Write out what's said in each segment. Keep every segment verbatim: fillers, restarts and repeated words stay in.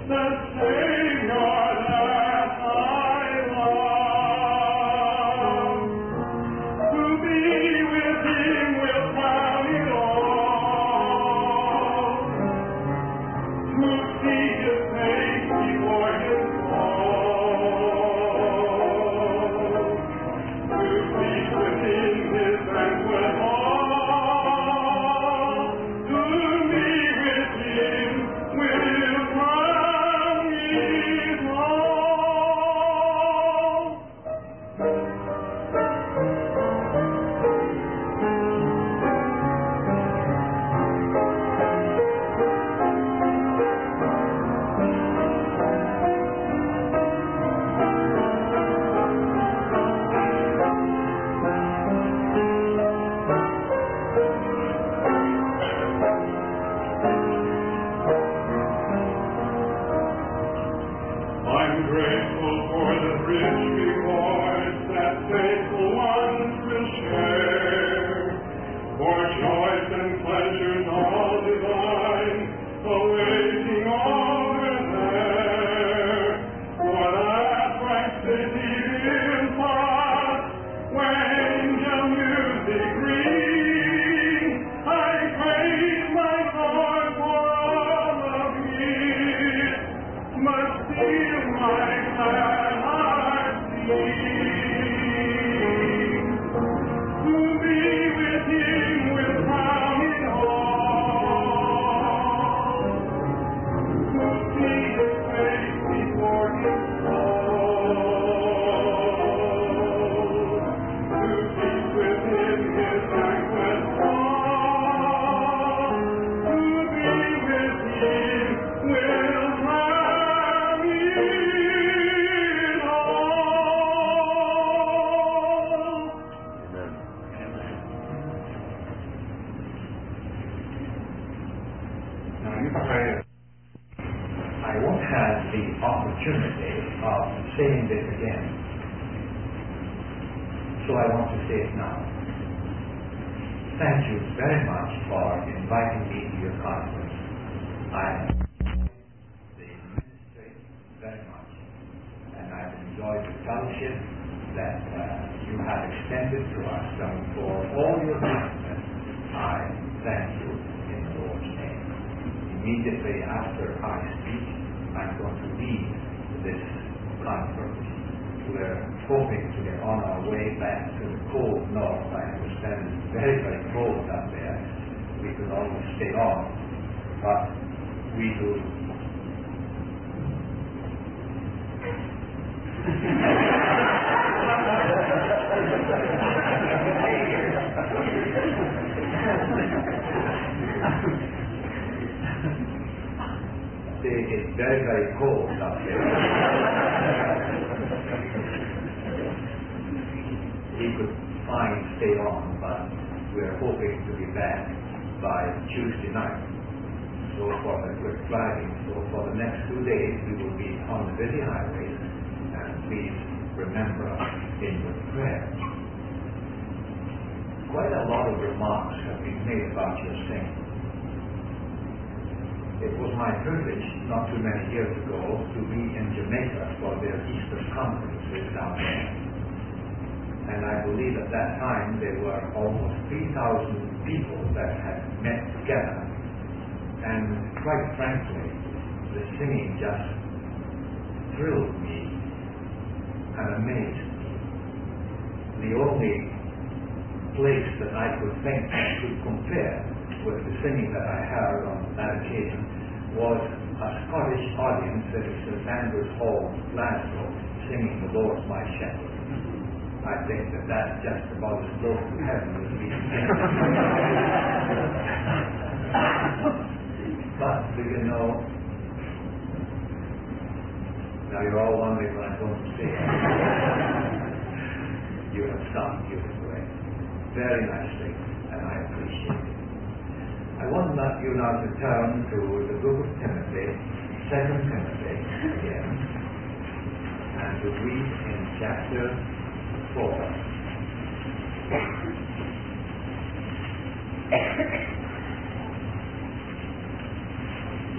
We had a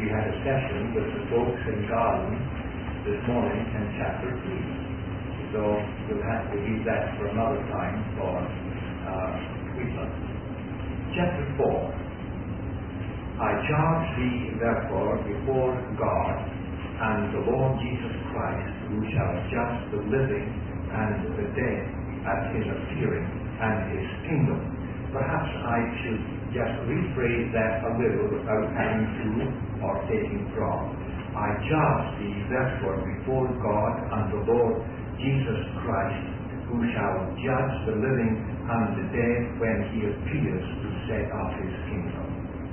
session with the folks in Garland this morning in chapter three. So we'll have to leave that for another time for uh, Cleveland. Chapter four. I charge thee therefore before God and the Lord Jesus Christ, who shall judge the living and the dead at his appearing and his kingdom. Perhaps I should just rephrase that a little without adding to or taking from. I charge thee therefore before God and the Lord Jesus Christ, who shall judge the living and the dead when he appears to set up his kingdom.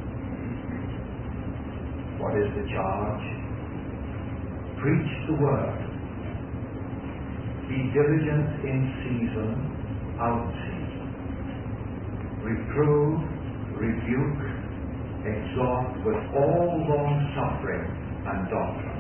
What is the charge? Preach the word. Be diligent in season, out season. Reprove, rebuke, exhort with all long suffering and doctrine.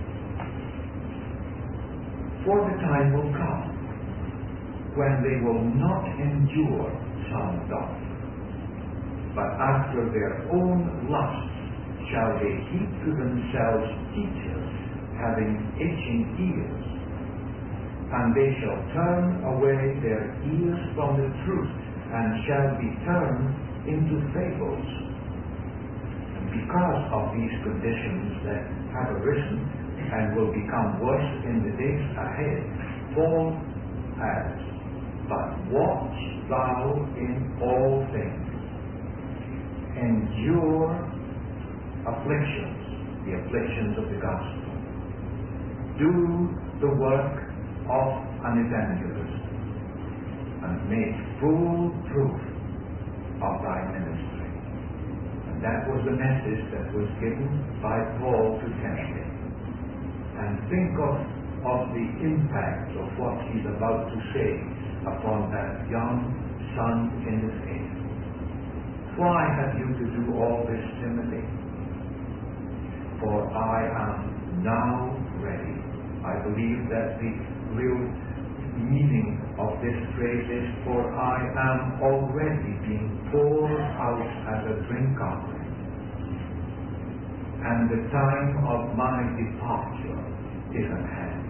For the time will come when they will not endure sound doctrine, but after their own lusts shall they heap to themselves teachers having itching ears, and they shall turn away their ears from the truth, and shall be turned into fables. And because of these conditions that have arisen and will become worse in the days ahead, Paul adds, but watch thou in all things, endure afflictions, the afflictions of the gospel, do the work of an evangelist, and make full proof of thy ministry. And that was the message that was given by Paul to Timothy. And think of, of the impact of what he's about to say upon that young son in the faith. Why have you to do all this, Timothy? For I am now ready. I believe that the real meaning of this phrase is, for I am already being poured out as a drink offering, and the time of my departure is at hand.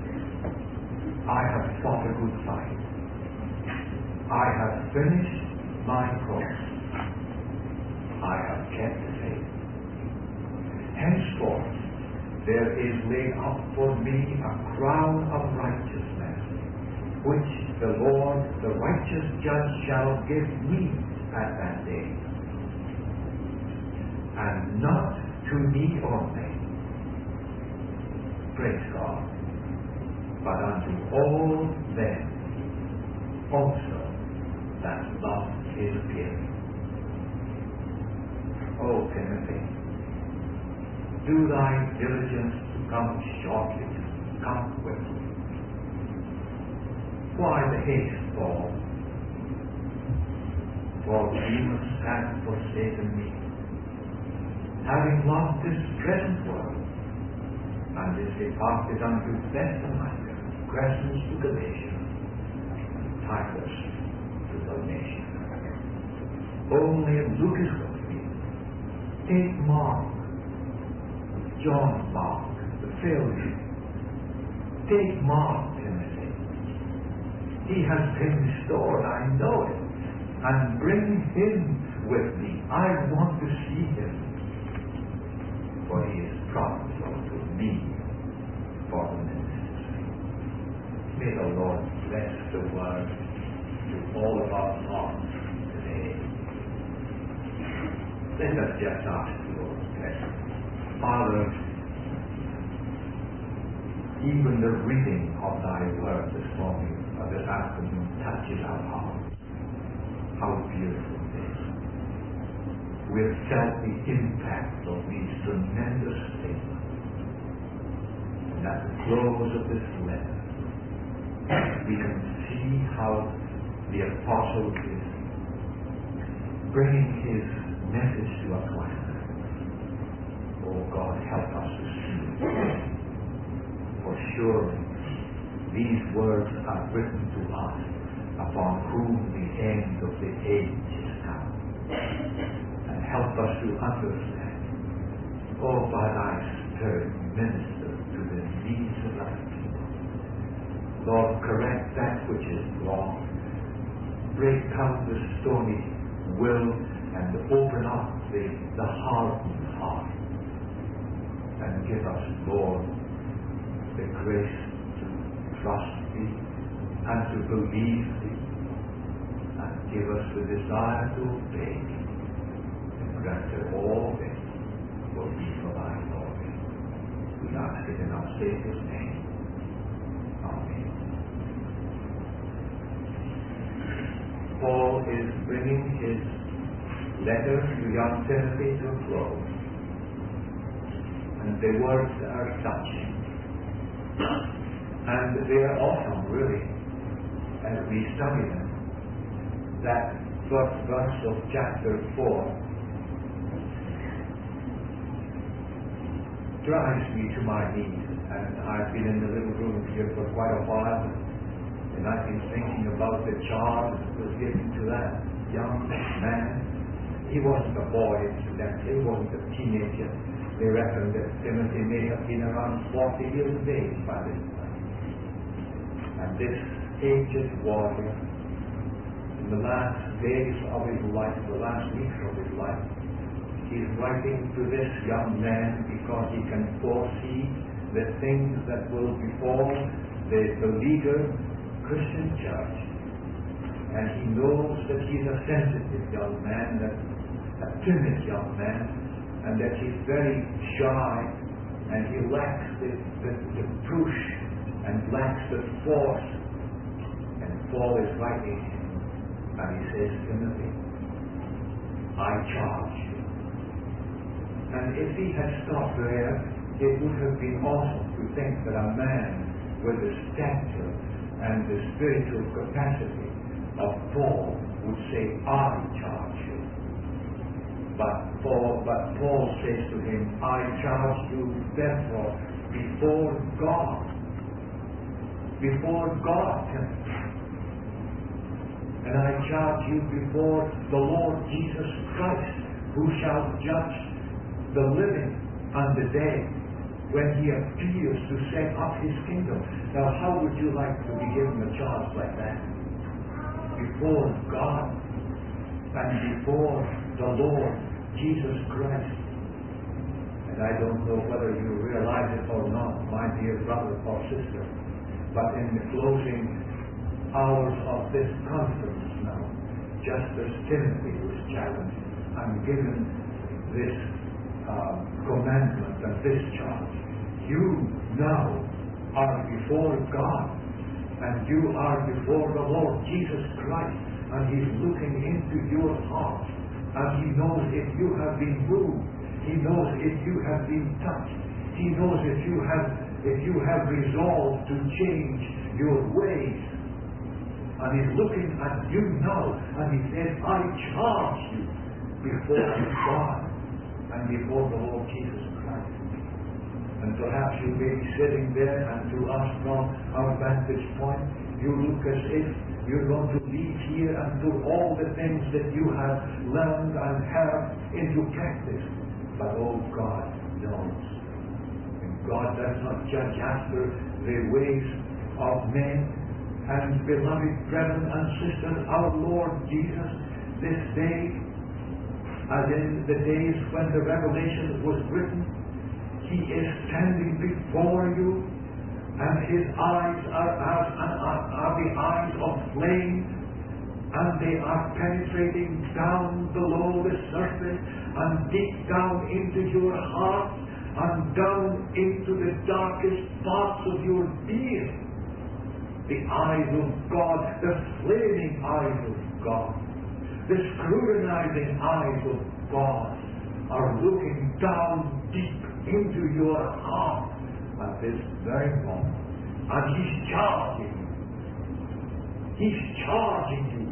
I have fought a good fight. I have finished my course. I have kept the faith. Henceforth there is laid up for me a crown of righteousness, which the Lord, the righteous judge, shall give me at that day. And not to me only, praise God, but unto all them also that love his appearing. O Timothy, do thy diligence to come shortly, come quickly. Why the haste, Paul? For Demas hath forsaken me, having loved this present world, and is departed unto Thessalonica, Crescens to Galatia, and Titus to Dalmatia. Only Luke is with me. Take Mark, John Mark, the failure. Take Mark, Timothy. He has been restored, I know it. And bring him with me. I want to see him. For he is profitable to me for the ministry. May the Lord bless the word to all of our hearts today. Let us just ask the Lord's blessing. Father, even the reading of thy word this morning, or this afternoon, touches our hearts. How beautiful it is. We have felt the impact of these tremendous statements. And at the close of this letter, we can see how the apostle is bringing his message to a climax. Oh God, help us to see it. For surely these words are written to us upon whom the end of the age is come. And help us to understand Oh, by thy Spirit, minister to the needs of thy people. Lord, correct that which is wrong. Break down the stony will and open up the, the hardened heart. And give us, Lord, the grace to trust Thee and to believe Thee. And give us the desire to obey Thee. And grant that all this will be for Thy glory. We ask it in our Saviour's name. Amen. Paul is bringing his letter to young Timothy to a close. And the words are touching. And they are awesome, really, as we study them. That first verse of chapter four drives me to my knees. And I've been in the little room here for quite a while, and I've been thinking about the charge that was given to that young man. He wasn't a boy, incidentally. He wasn't a teenager. They reckon that Timothy may have been around forty years of age by this time. And this aged warrior, in the last days of his life, the last weeks of his life, he's writing to this young man because he can foresee the things that will befall the beleaguered Christian church. And he knows that he's a sensitive young man, that a timid young man, and that he's very shy, and he lacks the, the, the push, and lacks the force. And Paul is writing him, and he says, Timothy, I charge you. And if he had stopped there, it would have been awesome to think that a man with the stature and the spiritual capacity of Paul would say, I charge you. But Paul, but Paul says to him, I charge you therefore before God. Before God. And I charge you before the Lord Jesus Christ, who shall judge the living and the dead when He appears to set up His kingdom. Now, how would you like to be given a charge like that? Before God and before the Lord Jesus Christ. And I don't know whether you realize it or not, my dear brother or sister, but in the closing hours of this conference now, just as Timothy was challenged and given this uh, commandment and this charge, you now are before God, and you are before the Lord Jesus Christ, and He's looking into your heart. And He knows if you have been moved. He knows if you have been touched. He knows if you have if you have resolved to change your ways. And He's looking at you now, and He says, I charge you before God and before the Lord Jesus Christ. And perhaps you may be sitting there, and to us from our vantage point, you look as if you're going to leave here and put all the things that you have learned and have into practice. But oh, God knows. And God does not judge after the ways of men. And beloved brethren and sisters, our Lord Jesus, this day, as in the days when the Revelation was written, He is standing before you, and His eyes are, are, are, are the eyes of flame, and they are penetrating down below the surface and deep down into your heart and down into the darkest parts of your being. The eyes of God, the flaming eyes of God, the scrutinizing eyes of God are looking down deep into your heart at this very moment. And He's charging you. He's charging you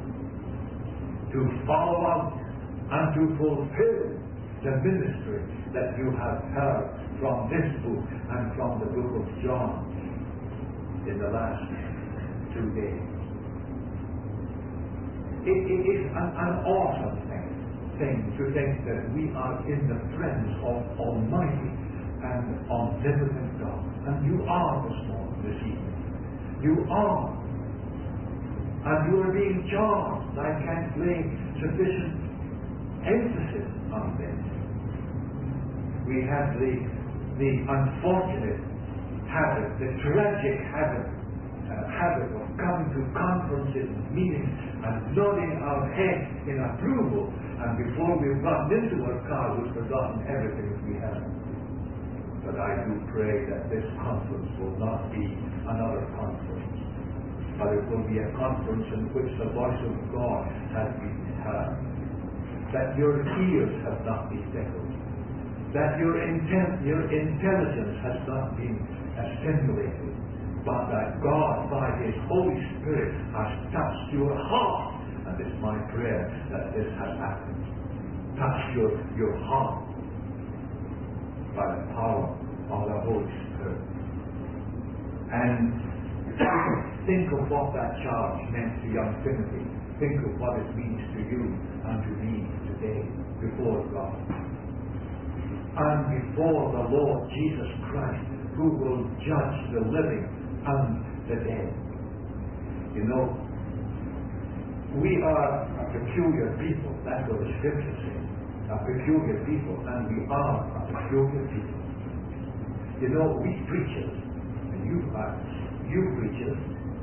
to follow out and to fulfill the ministry that you have heard from this book and from the book of John in the last two days. It, it is an, an awesome thing thing to think that we are in the presence of Almighty and omnipotent God. And you are this morning, this evening. You are. And you are being charged. I can't lay sufficient emphasis on this. We have the, the unfortunate habit, the tragic habit, uh, habit of coming to conferences, meetings, and nodding our head in approval. And before we've gotten into our car, we've forgotten everything that we have. But I do pray that this conference will not be another conference, but it will be a conference in which the voice of God has been heard, that your ears have not been tickled, that your intent, your intelligence has not been uh, stimulated, but that God, by His Holy Spirit, has touched your heart. And it's my prayer that this has happened. Touch your, your heart by the power of the Holy Spirit. And think of what that charge meant to young Timothy. Think of what it means to you and to me today before God. And before the Lord Jesus Christ, who will judge the living and the dead. You know, we are a peculiar people. That's what the Scripture says. A peculiar people, and we are a peculiar people. You know, we preachers, and you are, you preachers,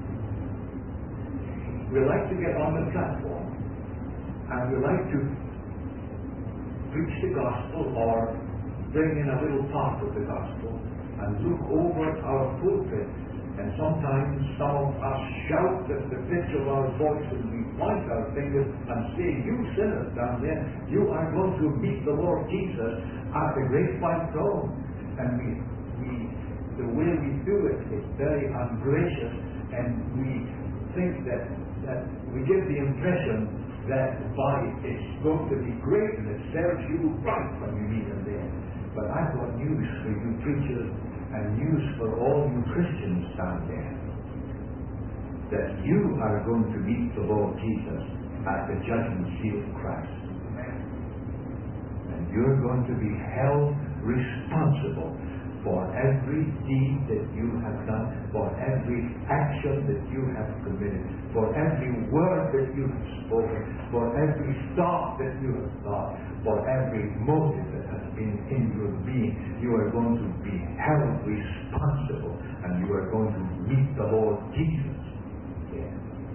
we like to get on the platform, and we like to preach the gospel or bring in a little part of the gospel and look over our pulpit, and sometimes some of us shout at the pitch of our voice and we point our fingers and say, you sinners down there, you are going to meet the Lord Jesus at the great white throne. And we, we, the way we do it is very ungracious, and we think that, that we give the impression that by it's going to be great and it serves you right when you meet Him there. But I've got news for you preachers and news for all you Christians down there, that you are going to meet the Lord Jesus at the judgment seat of Christ. And you're going to be held responsible for every deed that you have done, for every action that you have committed, for every word that you have spoken, for every thought that you have thought, for every motive that has been in your being. You are going to be held responsible, and you are going to meet the Lord Jesus. Yeah.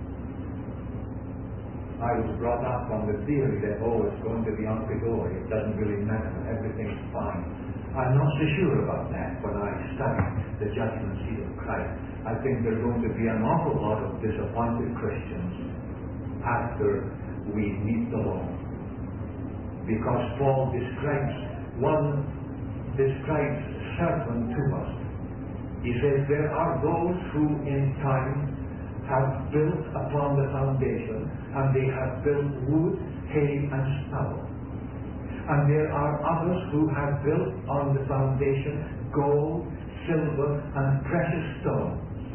I was brought up on the theory that, oh, it's going to be hunky-dory. It doesn't really matter. Everything's fine. I'm not so sure about that when I study the judgment seat of Christ. I think there's going to be an awful lot of disappointed Christians after we meet the Lord. Because Paul describes, one describes servant to us. He says there are those who in time have built upon the foundation, and they have built wood, hay, and stubble. And there are others who have built on the foundation gold, silver, and precious stones.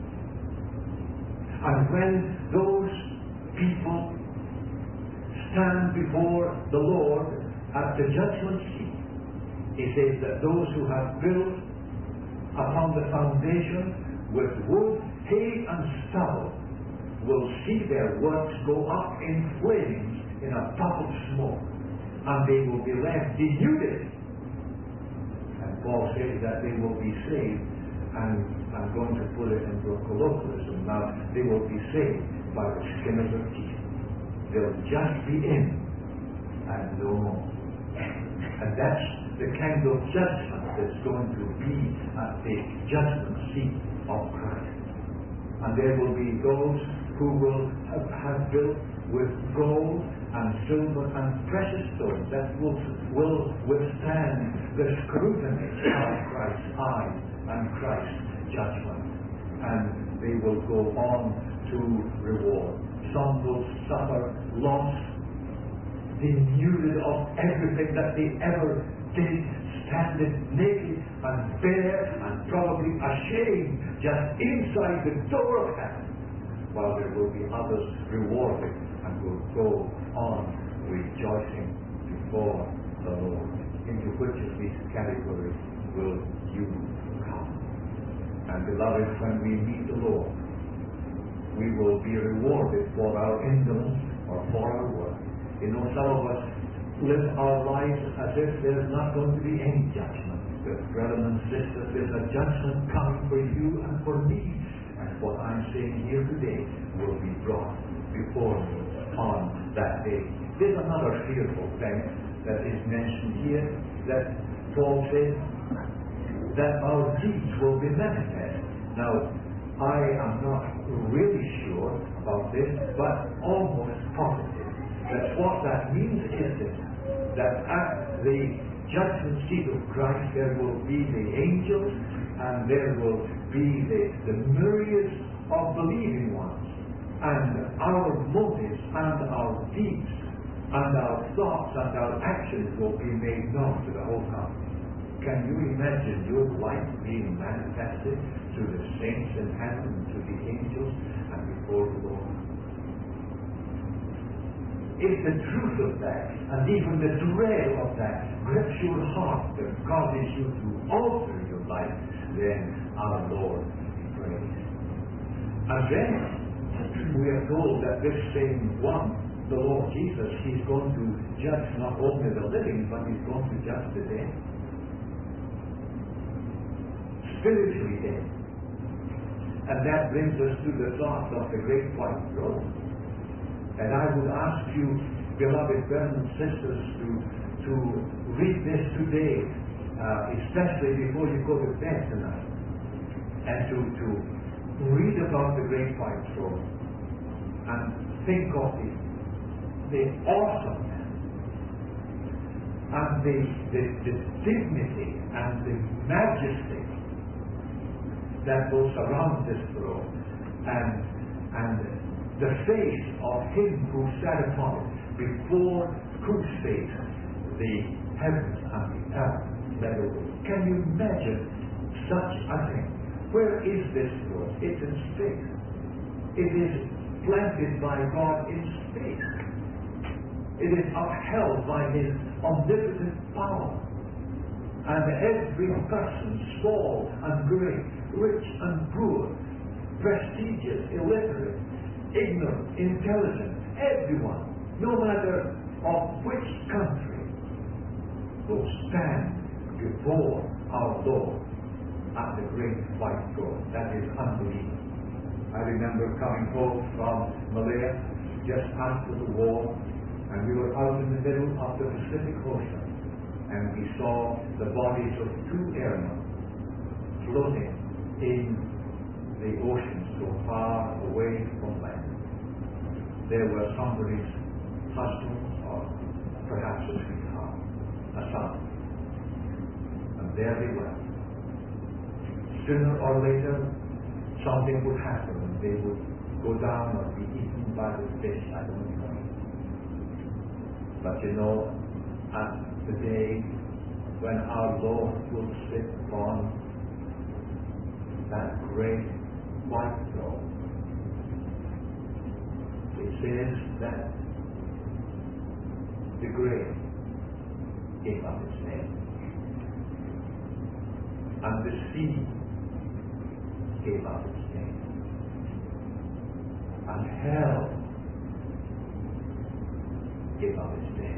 And when those people stand before the Lord at the judgment seat, He says that those who have built upon the foundation with wood, hay, and stubble will see their works go up in flames in a puff of smoke, and they will be left denuded. And Paul says that they will be saved, and I'm going to put it into a colloquialism now, they will be saved by the skin of their teeth. They'll just be in, and no more. And that's the kind of judgment that's going to be at the judgment seat of Christ. And there will be those who will have, have built with gold and silver and precious stones that will, will withstand the scrutiny of Christ's eyes and Christ's judgment. And they will go on to reward. Some will suffer loss, denuded of everything that they ever did, standing naked and bare and probably ashamed just inside the door of heaven, while there will be others rewarded and will go on rejoicing to before the Lord. Into which of these categories will you come? And beloved, when we meet the Lord, we will be rewarded for our indolence or for our work. You know, some of us live our lives as if there's not going to be any judgment. But brothers and sisters, there's a judgment coming for you and for me. And what I'm saying here today will be brought before me on that day. There's another fearful thing that is mentioned here, that Paul says that our deeds will be manifest. Now, I am not really sure about this, but almost positive that what that means is this, that at the judgment seat of Christ there will be the angels and there will be the, the myriads of believing ones, and our motives and our deeds and our thoughts and our actions will be made known to the whole company. Can you imagine your life being manifested to the saints in heaven, to the angels, and before the Lord? If the truth of that, and even the dread of that, grips your heart and causes you to alter your life, then our Lord be praised. And then we are told that this same one, the Lord Jesus, He's going to judge not only the living, but He's going to judge the dead. Spiritually dead. And that brings us to the thought of the great white throne. And I would ask you, beloved brothers and sisters, to, to read this today, uh, especially before you go to bed tonight, and to, to read about the great white throne, and think of the, the awesomeness, and the, the, the dignity, and the majesty that will surround this throne, and, and the face of Him who sat upon it, before whose face the heavens and the earth led away. Can you imagine such a thing? Where is this throne? It's in space. It is planted by God in space. It is upheld by His omnipotent power. And every person, small and great, rich and poor, prestigious, illiterate, ignorant, intelligent, everyone, no matter of which country, will stand before our Lord at the great white throne. That is unbelievable. I remember coming home from Malaya just after the war, and we were out in the middle of the Pacific Ocean, and we saw the bodies of two airmen floating in the ocean so far away from land. There were somebody's husband, or perhaps a sweetheart, a son, and there they were. Sooner or later, something would happen, and they would go down or be eaten by the fish. I don't know. But you know, at the day when our Lord will sit upon that great white throne, it says that the grave gave up its name, and the sea gave up its name, and hell gave up its name,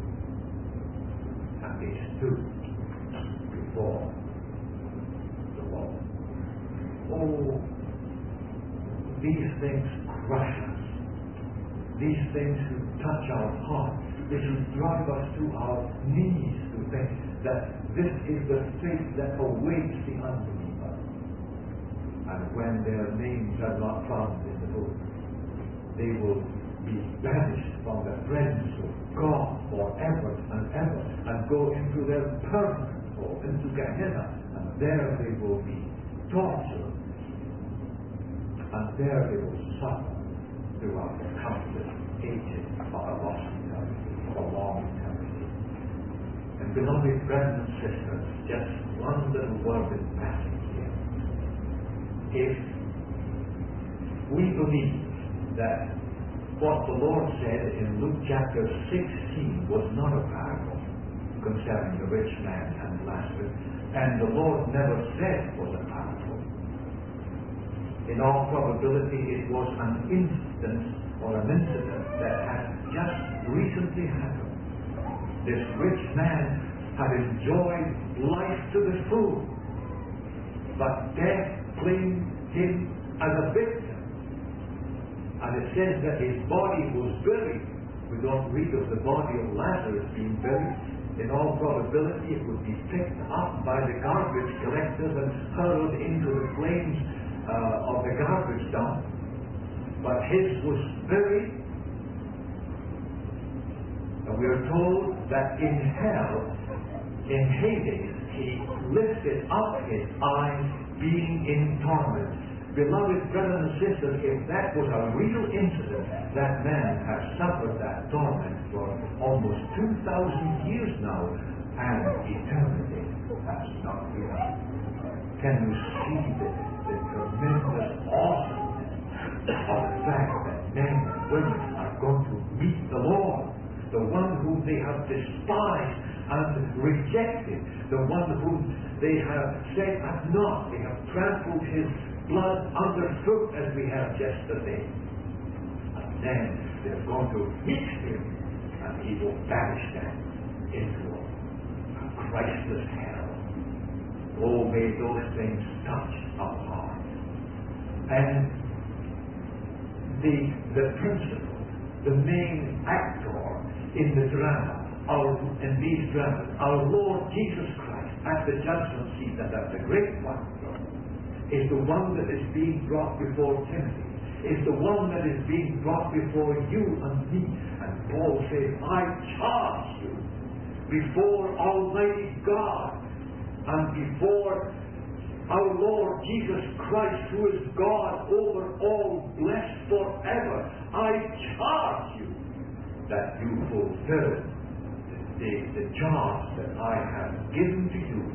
and they stood before the Lord. Oh, these things crush us. These things should touch our heart. They should drive us to our knees to think that this is the fate that awaits the unbeliever. And when their names are not found in the book, they will be banished from the presence of God forever and ever, and go into their permanent home, into Gehenna, and there they will be tortured, and there they will suffer throughout the countless ages of a lost eternity, of a long eternity. And beloved brothers and sisters, just one little word in passing here. If we believe that what the Lord said in Luke chapter sixteen was not a parable, concerning the rich man and Lazarus, and the Lord never said was a parable. In all probability, it was an instance or an incident that had just recently happened. This rich man had enjoyed life to the full, but death claimed him as a victim. And it says that his body was buried. We don't read of the body of Lazarus being buried. In all probability, it would be picked up by the garbage collectors and hurled into the flames uh, of the garbage dump. But his was buried. And we are told that in hell, in Hades, he lifted up his eyes, being in torment. Beloved brothers and sisters, if that was a real incident, that man has suffered that torment for almost two thousand years now, and eternity has not begun. Can you see the, the tremendous awesomeness of the fact that men and women are going to meet the Lord, the one whom they have despised and rejected, the one whom they have said at naught, they have trampled his blood underfoot, as we have yesterday. And then they're going to meet him, and he will banish them into a Christless hell. Oh, may those things touch our hearts. And the the principal, the main actor in the drama, our in these dramas, our Lord Jesus Christ at the judgment seat and at the great one, is the one that is being brought before Timothy, is the one that is being brought before you and me. And Paul says, I charge you before Almighty God and before our Lord Jesus Christ, who is God over all, blessed forever. I charge you that you fulfill the, the charge that I have given to you,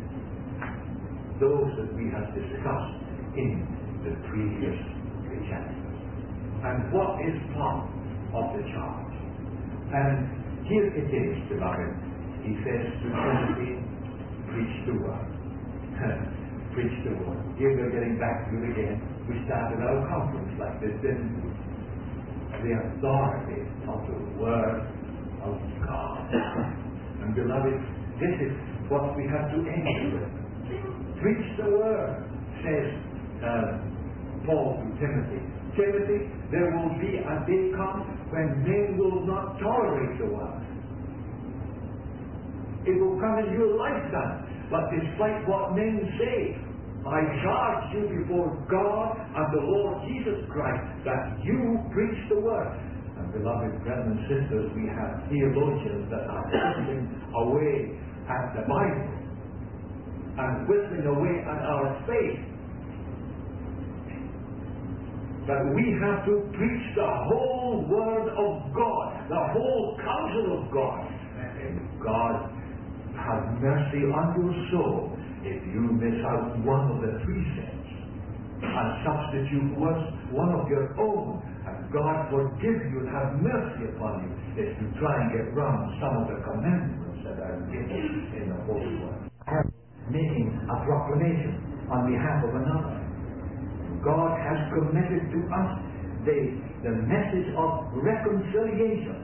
those that we have discussed in the previous three chapters. And what is part of the charge? And here it is, beloved. He says to Timothy, preach the word. Preach the word. Here we're getting back to it again. We started our conference like this, didn't we? The authority of the word of God. And beloved, this is what we have to aim with. Preach the word, says uh, Paul to Timothy. Timothy, there will be a day come when men will not tolerate the word. It will come in your lifetime. But despite what men say, I charge you before God and the Lord Jesus Christ that you preach the word. And beloved brothers and sisters, we have theologians that are whistling away at the Bible and whistling away at our faith. But we have to preach the whole word of God, the whole counsel of God. And God have mercy on your soul if you miss out one of the precepts and substitute one of your own, and God forgive you and have mercy upon you if you try and get round some of the commandments that are given in the Holy Word. Making a proclamation on behalf of another. God has committed to us the, the message of reconciliation.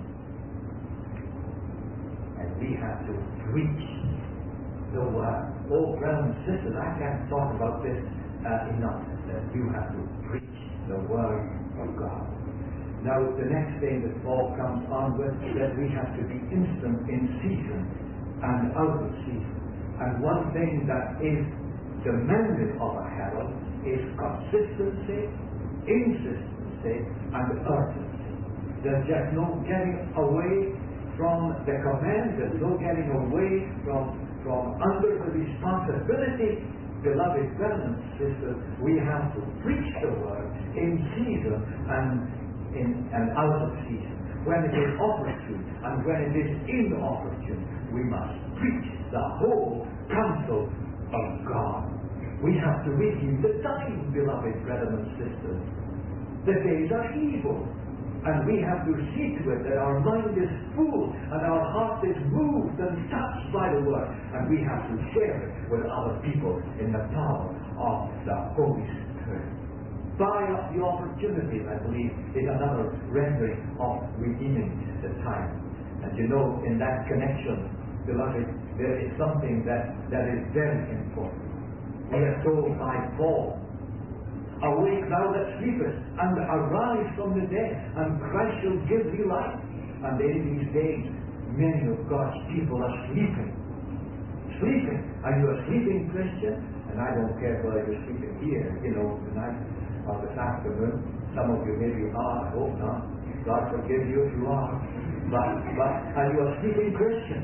And we have to preach the word. Oh, brothers and sisters, I can't talk about this uh, enough. That you have to preach the word of God. Now, the next thing that Paul comes on with is that we have to be instant in season and out of season. And one thing that is demanded of a herald is consistency, insistency, and urgency. There's just no getting away from the command. There's no getting away from, from under the responsibility. Beloved brothers and sisters, we have to preach the word in season and, in, and out of season. When it is opportune and when it is inopportune, we must preach the whole counsel of God. We have to redeem the time, beloved brothers and sisters. The days are evil. And we have to see to it that our mind is full and our heart is moved and touched by the Word. And we have to share it with other people in the power of the Holy Spirit. Buy up the opportunity, I believe, is another rendering of redeeming the time. And you know, in that connection, beloved, there is something that, that is very important. We are told by Paul, awake thou that sleepest, and arise from the dead, and Christ shall give thee light. And in these days, many of God's people are sleeping. Sleeping. Are you a sleeping Christian? And I don't care whether you're sleeping here, you know, tonight or this afternoon. Some of you maybe are, I hope not. God forgive you if you are. But, but are you a sleeping Christian?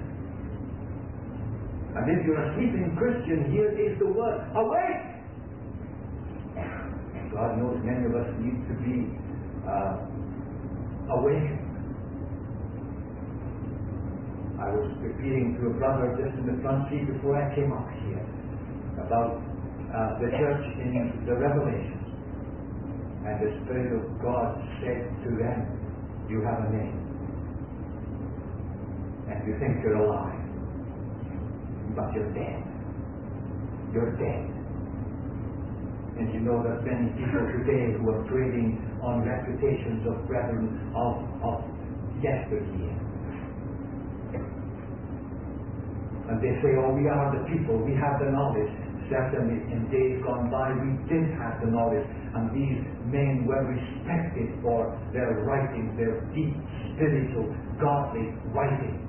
And if you're a sleeping Christian, here is the word, awake! God knows many of us need to be uh, awakened. I was repeating to a brother just in the front seat before I came up here about uh, the church in the Revelations. And the Spirit of God said to them, you have a name. And you think you're alive. But you're dead. You're dead. And you know there's many people today who are trading on reputations of brethren of, of yesteryear. And they say, oh, we are the people, we have the knowledge. Certainly in days gone by we did have the knowledge, and these men were respected for their writings, their deep, spiritual, godly writings.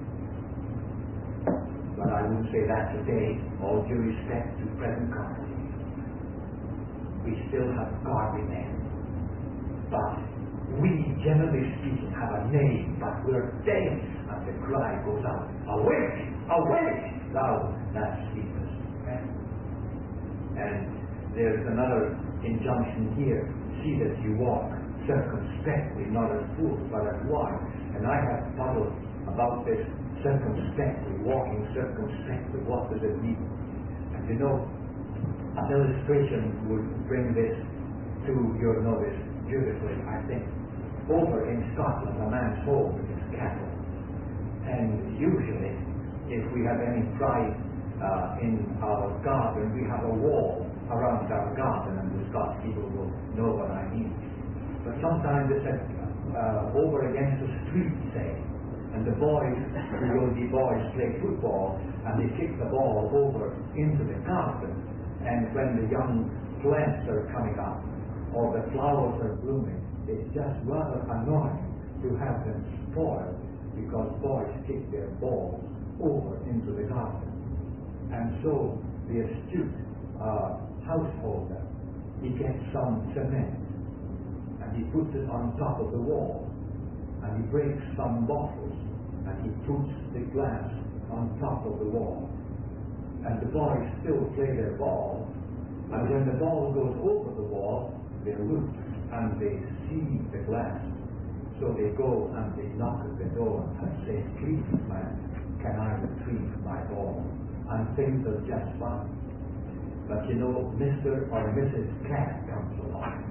But I wouldn't say that today, all due respect to present company. We still have godly men. But we, generally speaking, have a name, but we're dead. And the cry goes out, awake, awake, thou that sleepest. Okay? And there's another injunction here. See that you walk circumspectly, not as fools, but as wise. And I have puzzled about this circumspectly, walking circumspectly. What does it mean? And you know, an illustration would bring this to your notice beautifully, I think. Over in Scotland, a man's home with his cattle. And usually, if we have any pride uh, in our garden, we have a wall around our garden, and the Scots people will know what I mean. But sometimes it's uh, over against the street, say, and the boys, who will be boys, play football, and they kick the ball over into the garden. And when the young plants are coming up, or the flowers are blooming, it's just rather annoying to have them spoiled, because boys kick their balls over into the garden. And so the astute uh, householder, he gets some cement, and he puts it on top of the wall, and he breaks some bottles, and he puts the glass on top of the wall. And the boys still play their ball, and when the ball goes over the wall, they look and they see the glass. So they go and they knock at the door and say, please, man, can I retrieve my ball? And things are just fine. But you know, Mister or Missus Cat comes along.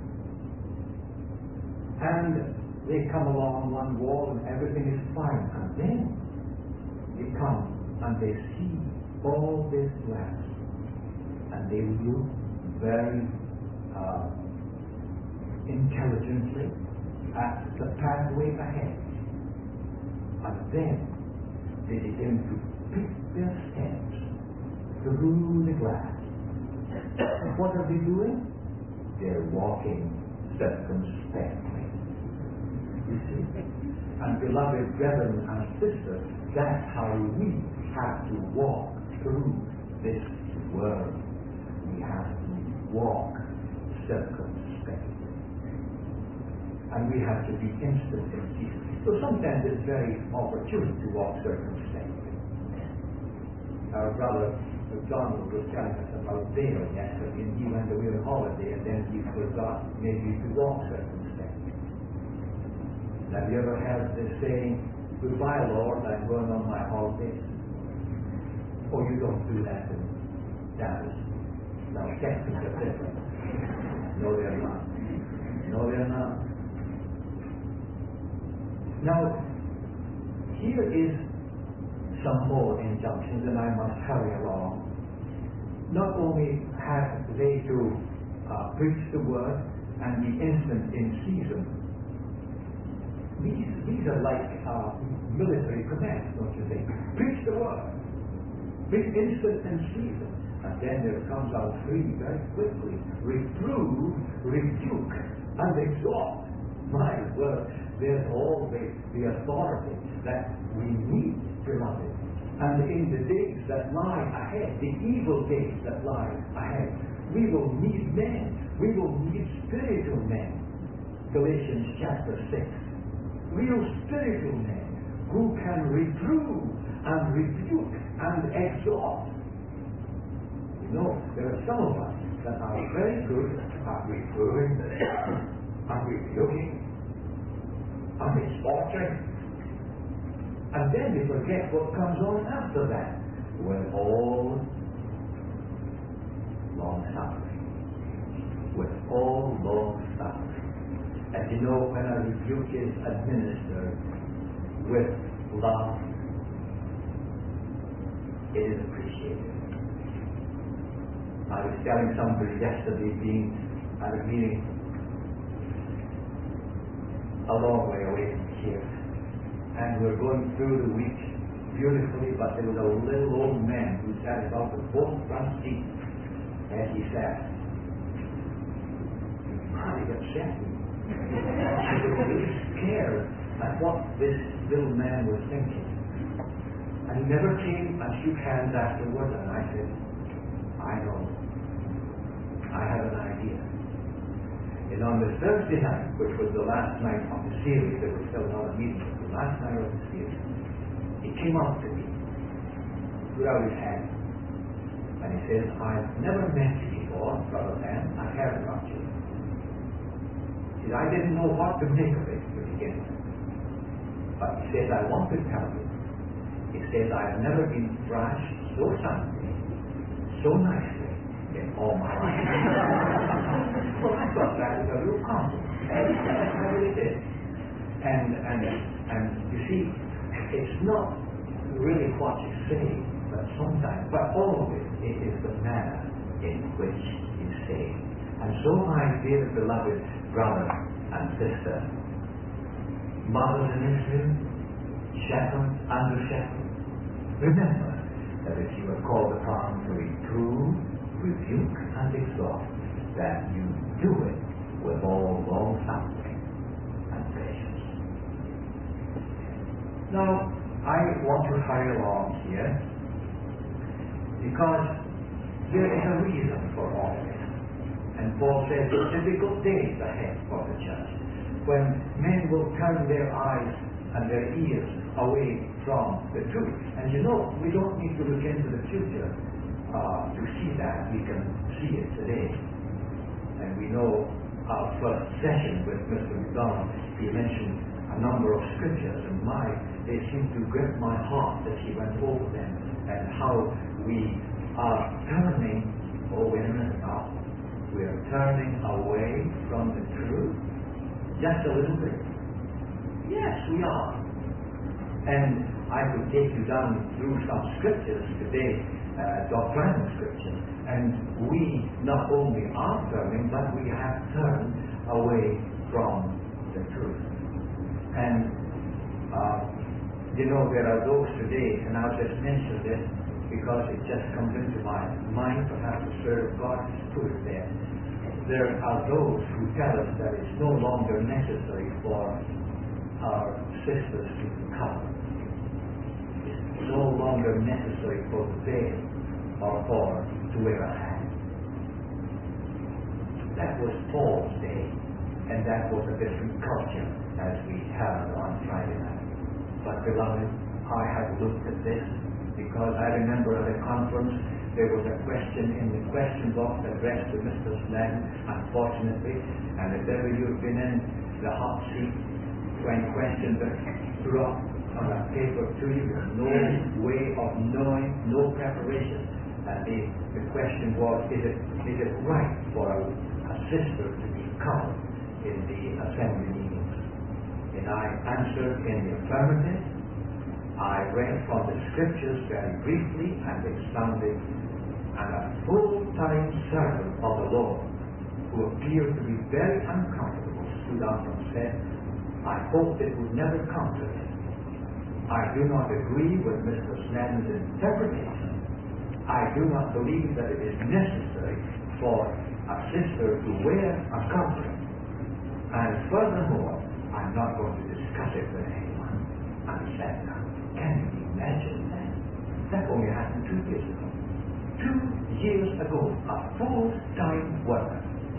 And they come along one wall and everything is fine. And then they come and they see all this glass, and they look very uh, intelligently at the pathway ahead, and then they begin to pick their steps through the glass. What are they doing? They're walking circumspectly. You see? And beloved brethren and sisters, that's how we have to walk through this world. We have to walk circumspectly. And we have to be instant in Jesus. So sometimes it's very opportune to walk circumspectly. Our brother John was telling us about Dale yesterday, and he went away on holiday, and then he forgot maybe to walk circumspectly. Have you ever heard this saying, goodbye Lord, I'm going on my holidays? Oh, you don't do that in Dallas. Now, Texas are different. No, they're not. No, they're not. Now, here is some more injunctions, and I must hurry along. Not only have they to uh, preach the word and be instant in season. These, these are like uh, military commands, don't you think? Preach the word. Be instant in season. And then there comes out three very quickly. Reprove, rebuke, and exhort. My word, there's all the, the authority that we need, beloved. And in the days that lie ahead, the evil days that lie ahead, we will need men. We will need spiritual men. Galatians chapter six. Real spiritual men who can reprove and rebuke and exhort. You know, there are some of us that are very good at reproving, at rebuking, and exhorting. And then they forget what comes on after that. With all long suffering. With all long suffering. And you know, when a rebuke is administered with love, it is appreciated. I was telling somebody yesterday, being at a meeting a long way away from here, and we were going through the week beautifully, but there was a little old man who sat about the both front seats as he sat. He upset me. I was really scared at what this little man was thinking. And he never came and shook hands afterwards, and I said, I know. I have an idea. And on the Thursday night, which was the last night of the series, there was still another meeting, but the last night of the series, he came up to me, put out his hand, and he says, I've never met you before, Brother Dan, I heard about you. He said, I didn't know what to make of it to begin with. But he says, I want to tell you. He says, I've never been thrashed so soundly, so nicely, in all my life. Well, I thought that was a real compliment. I really did. And, and, and you see, it's not really what you say, but sometimes, but always, it is the manner in which you say. And so, my dear beloved brother and sister, mothers in Israel, shepherds, under shepherds, remember that if you are called upon to reprove, rebuke, and exhort, that you do it with all long suffering and patience. Now, I want to hurry along here because there is a reason for all this. And Paul says difficult days ahead for the church, when men will turn their eyes and their ears away from the truth. And you know, we don't need to look into the future uh, to see that. We can see it today. And we know our first session with Mister McDonald, he mentioned a number of scriptures, and my, they seem to grip my heart as he went over them, and how we are turning, oh wait a minute now, we are turning away from the truth just a little bit. Yes, we are. And I could take you down through some scriptures today, uh, doctrinal scriptures, and we not only are turning, but we have turned away from the truth. And uh, you know, there are those today, and I'll just mention this because it just comes into my mind, perhaps the Spirit of God has put it there. There are those who tell us that it's no longer necessary for our sisters to cover. It's no longer necessary for the veil or for to wear a hat. That was Paul's day, and that was a different culture as we had on Friday night. But beloved, I have looked at this because I remember at a conference there was a question in the question box addressed to Mister Sladden, unfortunately, and if ever you've been in the hot seat when questions are dropped on a paper to you, there's no way of knowing, no preparation. And the, the question was, is it, is it right for a, a sister to be covered in the assembly meetings? And I answered in the affirmative. I read from the scriptures very briefly and expounded, and a full-time servant of the Lord, who appeared to be very uncomfortable, stood up and said, I hoped it would never come to this. I do not agree with Mister Snedden's interpretation. I do not believe that it is necessary for a sister to wear a covering. And furthermore, I'm not going to discuss it with anyone. And he said, now, can you imagine that? That only happened two years ago. Two years ago, a full-time worker.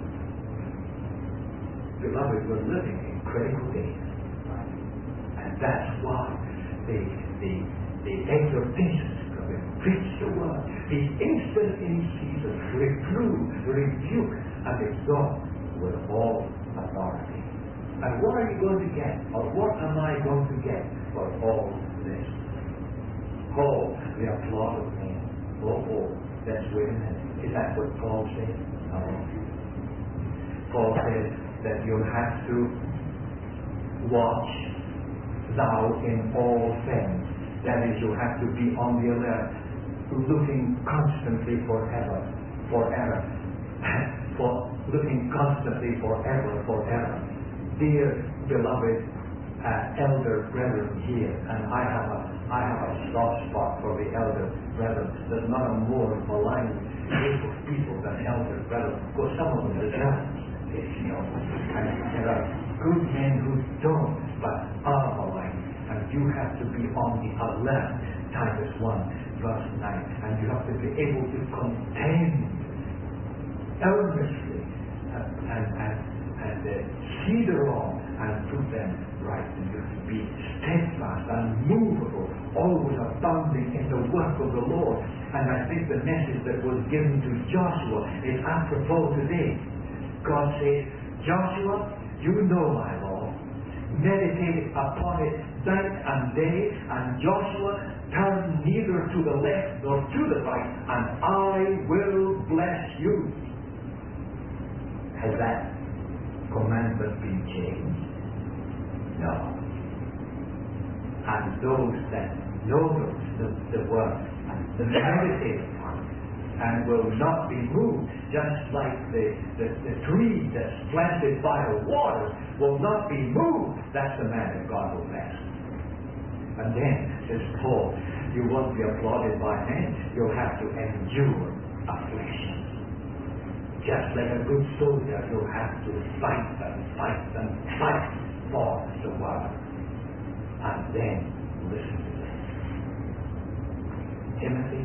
Beloved, we're living in critical days. And that's why the, the, the exhortations of it, preach the word, be instant in season, reprove, rebuke, and exhort with all authority. And what are you going to get? Or what am I going to get for all this? Oh, the applause of men. Oh, oh, that's wait a minute. Is that what Paul said? No. Paul said that you have to watch thou in all things. That is, you have to be on the alert, looking constantly forever, forever, for looking constantly forever, forever. Dear beloved uh, elder brethren here, and I have a I have a soft spot for the elder brethren. There's not a more maligned group of people than elder brethren. Because some of them deserve this, you know. And there are good men who don't, but are maligned. And you have to be on the alert, Titus one, verse nine. And you have to be able to contend earnestly and, and, and, and uh, see the wrong and put them right. And you have to be steadfast and movable, always abounding in the work of the Lord. And I think the message that was given to Joshua is apropos today. God says, Joshua, you know my law. Meditate upon it night and day, and Joshua, turn neither to the left nor to the right, and I will bless you. Has that commandment been changed? No. And those that know the, the word and meditate upon it and will not be moved, just like the, the, the tree that's planted by the waters will not be moved, that's the man that God will bless. And then, says Paul, you won't be applauded by men, you'll have to endure affliction. Just like a good soldier, you'll have to fight and fight and fight for the word. And then, listen to this. Timothy,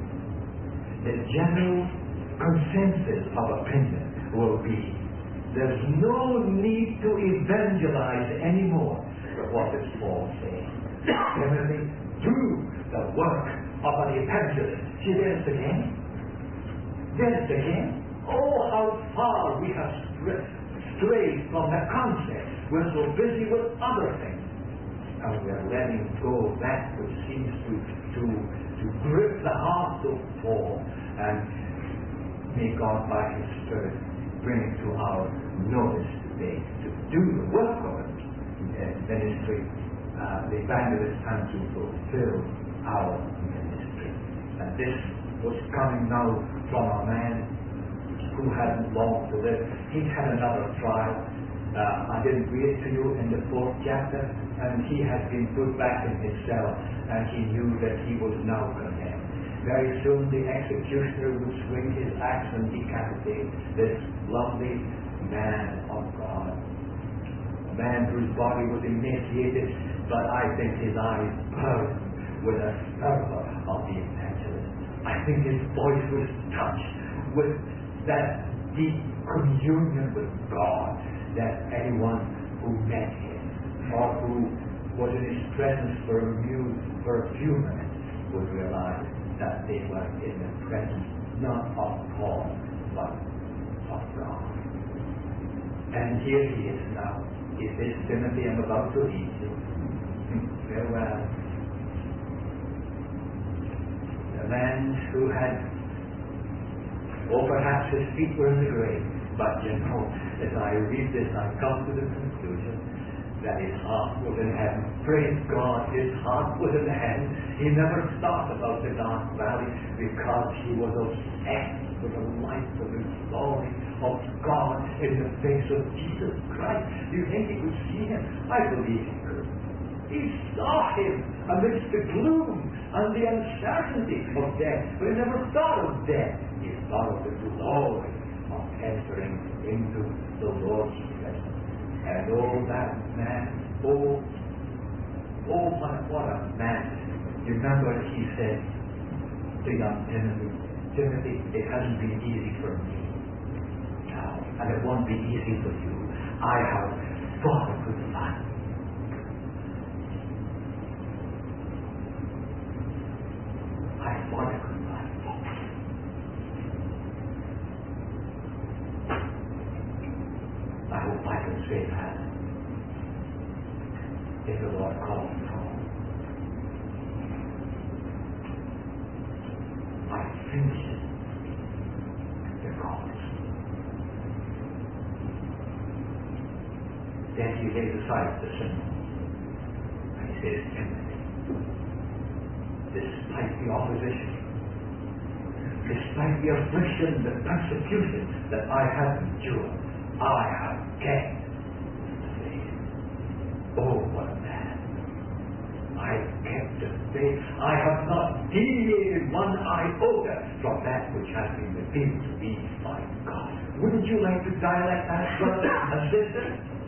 the general consensus of opinion will be there's no need to evangelize anymore. But what does Paul say? Timothy, do the work of an evangelist. See, there's it again. There's it again. Oh, how far we have strayed from the concept. We're so busy with other things. And we're letting go of that which seems to, to, to grip the heart of Paul. And may God, by His Spirit, bring it to our notice today to do the work of it, uh, ministry, uh, the evangelist, and to fulfill our ministry. And this was coming now from a man who hadn't long to live. He had another trial. Uh, I didn't read it to you in the fourth chapter, and he had been put back in his cell, and he knew that he was now condemned. Very soon the executioner would swing his axe and decapitate this lovely man of God. A man whose body was emaciated, but I think his eyes burned with a fervor of the evangelist. I think his voice was touched with that deep communion with God that anyone who met him or who was in his presence for a few, for a few minutes would realize that they were in the presence not of Paul but of God. And here he is now. Is this Timothy? I'm about to read you. Farewell. The man who had, oh, perhaps his feet were in the grave, but you know, as I read this, I come to the conclusion that his heart was in heaven. Praise God, his heart was in heaven. He never thought about the dark valley because he was obsessed with the light of the glory of God in the face of Jesus Christ. Do you think he could see him? I believe he could. He saw him amidst the gloom and the uncertainty of death, but he never thought of death. He thought of the glory of entering into the Lord's presence. And oh, that man, oh, oh, what, what a man. You remember he said to young Timothy, Timothy, it hasn't been easy for me now, and it won't be easy for you. I have fought a good fight. I fought a good fight. I hope I can say that if the Lord calls me home. I finished the cause. Then he lays aside the sin. And he says, Timothy, despite the opposition, despite the affliction, the persecution that I have endured, I have kept the faith. Oh, what a man. I kept the faith. I have not deviated one iota from that which has been revealed to me by God. Wouldn't you like to die like that, brother and sister?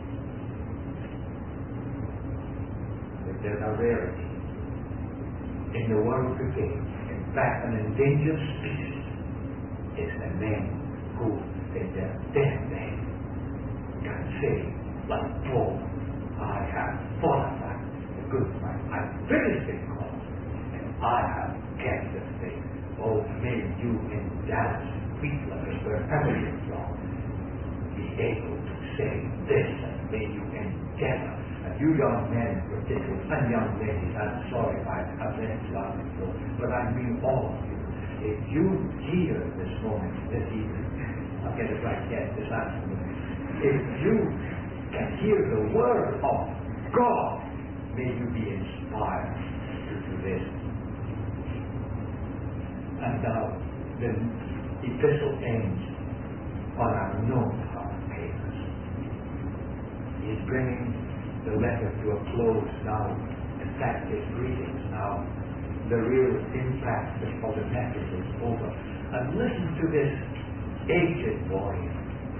If there's a rarity in the world today, in fact, an endangered species, is the men who, in their deathbed, can say, like Paul, I have fought the good fight, I've finished the cause, and I have kept the faith. Oh, may you in Dallas, Wheatland, wherever you go, be able to say this, and may you endeavor. And you young men in particular, and young ladies, I'm sorry if I have left you out before, but I mean all of you. If you hear this morning, this evening, I'll get it right yet this afternoon. If you can hear the word of God, may you be inspired to do this. And now the epistle ends on a note of papers. He's bringing the letter to a close now. In fact, his greetings now. The real impact of the message is over. And listen to this aged warrior.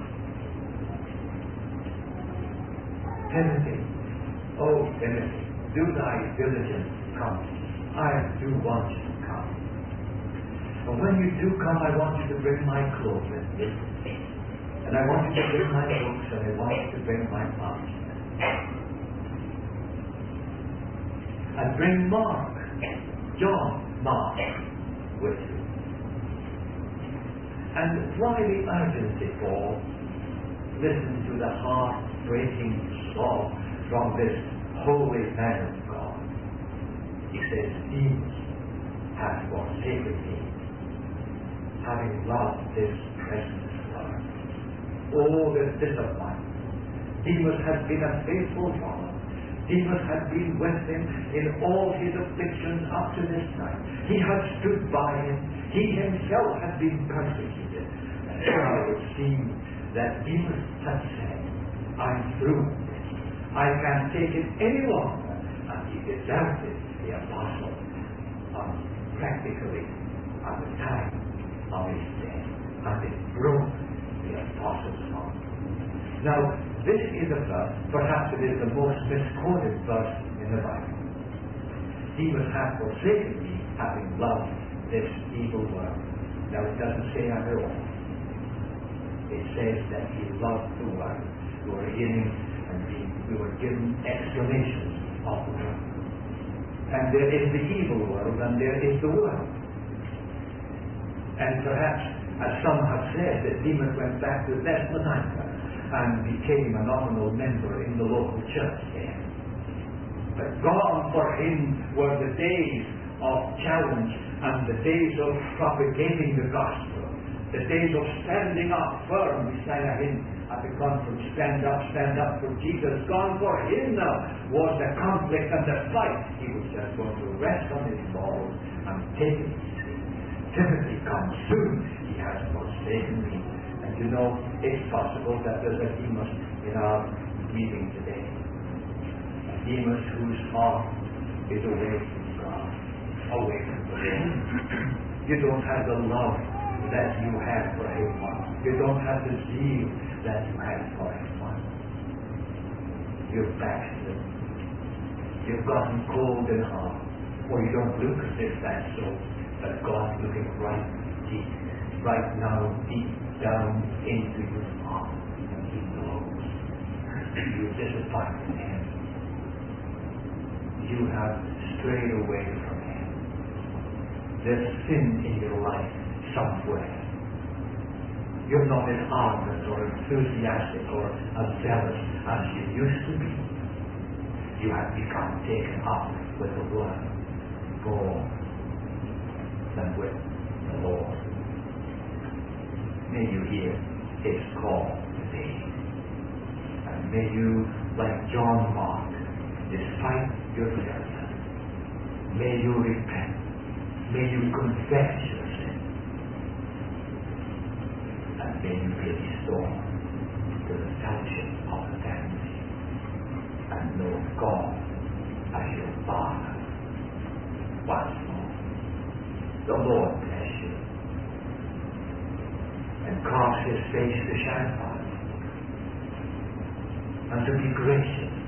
Timothy, oh Timothy, do thy diligence come. I do want you to come. But when you do come, I want you to bring my clothes with you. And I want you to bring my books, and I want you to bring my parchment. And bring Mark, John Mark, with you. And why the urgency, Paul? Listen to the heart-breaking song from this holy man of God. He says, Demas hath forsaken me, having loved this present world. Oh, the disappointment. Demas had been a faithful follower. Demas had been with him in all his afflictions up to this time. He had stood by him. He himself had been persecuted. And now it seemed that Demas had said, I'm through with this. I can't take it any longer. And he deserted the apostle on practically at the time of his death. And it broke the apostle's heart. Now, this is a verse, perhaps it is the most misquoted verse in the Bible. Demas hath forsaken me, having loved this evil world. Now, it doesn't say under all. It says that he loved the world. We were hearing and being, we were given explanations of the world. And there is the evil world and there is the world. And perhaps, as some have said, that Demas went back to Thessalonica and became a nominal member in the local church there. But gone for him were the days of challenge and the days of propagating the gospel. The days of standing up firm, we sang a hymn at the conference, stand up, stand up for Jesus. Gone for him now was the conflict and the fight. He was just going to rest on his laurels and take it easy. Timothy, come soon. He has forsaken me. And you know, it's possible that there's a Demas in our meeting today. A Demas whose heart is away from God, away from the Lord. You don't have the love that you had for him once. You don't have the zeal that you had for him once. You've backslid. You've gotten cold in heart. Or you don't look as if that's so. But God's looking right deep, right now, deep down into your heart. And he knows. You disappointed him. You have strayed away from him. There's sin in your life somewhere. You're not as ardent or enthusiastic or as zealous as you used to be. You have become taken up with the world more than with the Lord. May you hear his call today. And may you, like John Mark, despite your failure, may you repent. May you confess your sin. And may you be restored to the fellowship of the family and know God as your Father once more. The Lord bless you and cause his face to shine upon you and to be gracious